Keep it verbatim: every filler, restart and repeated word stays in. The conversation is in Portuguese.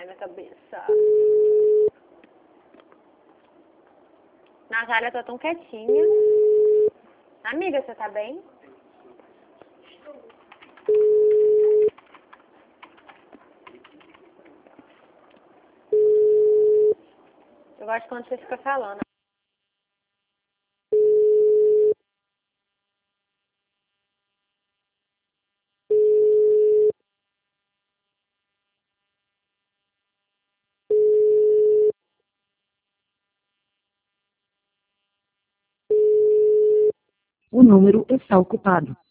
Ai, minha cabeça. Natália, tá tão quietinha. Amiga, você tá bem? Eu gosto quando você fica falando. O número está ocupado.